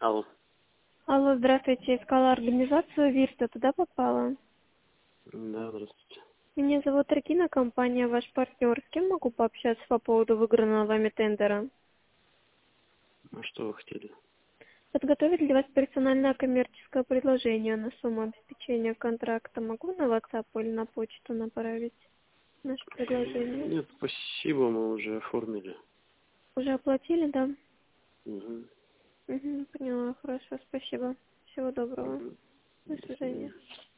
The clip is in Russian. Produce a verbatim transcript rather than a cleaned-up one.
Алло. Алло, здравствуйте. Искала организацию Вирта. Туда попала? Да, здравствуйте. Меня зовут Регина, компания «Ваш партнер». С кем могу пообщаться по поводу выигранного вами тендера? А что вы хотели? Подготовить для вас персональное коммерческое предложение на сумму обеспечения контракта. Могу на WhatsApp или на почту направить наше предложение? Нет, спасибо, мы уже оформили. Уже оплатили, да? Угу. Угу, поняла. Хорошо, спасибо. Всего доброго. Угу. До До свидания. свидания.